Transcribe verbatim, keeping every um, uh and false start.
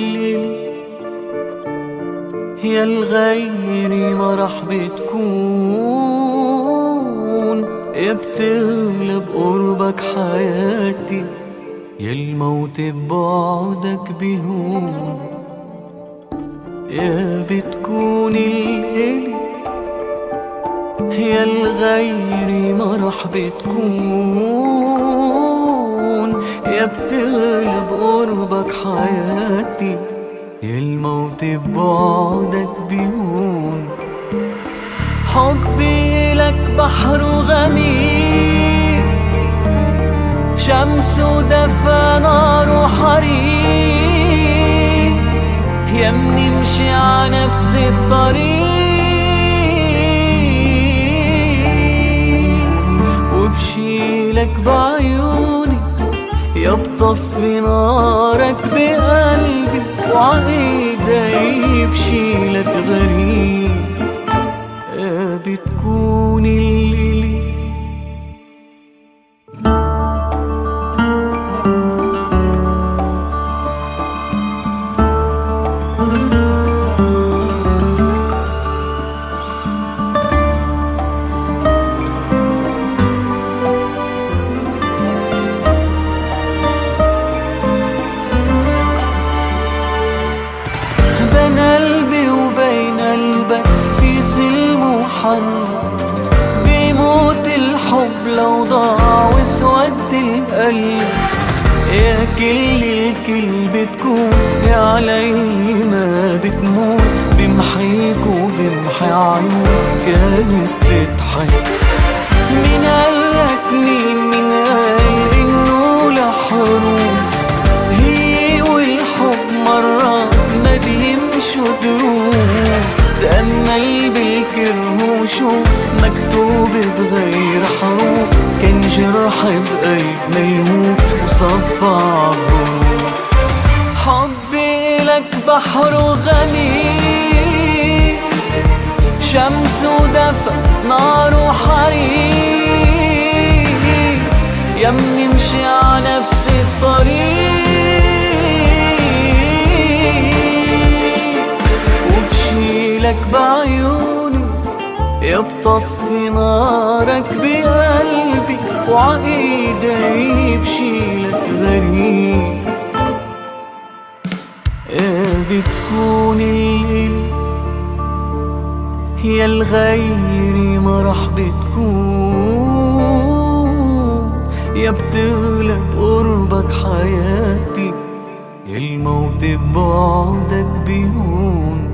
الليل، يا الغير ما راح بتكون، يا بتغلب قربك حياتي، يا الموت ببعدك بيهون. يا بتكون الليل، يا الغير ما راح بتكون، يا بتغلب قربك حياتي، يا الموت ببعدك بيهون. حبي لك بحر وغمير، شمس ودفا نار وحريق، يا منمشي ع نفس الطريق، وبشيلك بعيوني، يا بطفي نارك بقلبي، وعايدي بشيلك غريب، يا بتكون الليل. بين قلبي وبين قلبك في سلم وحرب، بيموت الحب لو ضاع واسود القلب، يا كل الكل بتكون، يا علي ما بتموت، بمحيك وبمحي عيون كانت بتحب. مين قالك مين مين قال انه لحروب، هي والحب مرات ما بيمشوا دروب. تأمل بالكره وشوف مكتوب بغير حروف، كان جرح بقلب ملهوف وصفى عالغروب. حبي لك بحر وغمير، شمس ودفا نار وحريق، يا منمشي ع نفس الطريق، وبشيلك بعيوني، يا بطفي نارك بقلبي، وعايدي بشيلك غريب، يا بتكون الليل، يا الغير ما راح بتكون، يا بتغلب قربك حياتي، يا الموت ببعدك بيهون.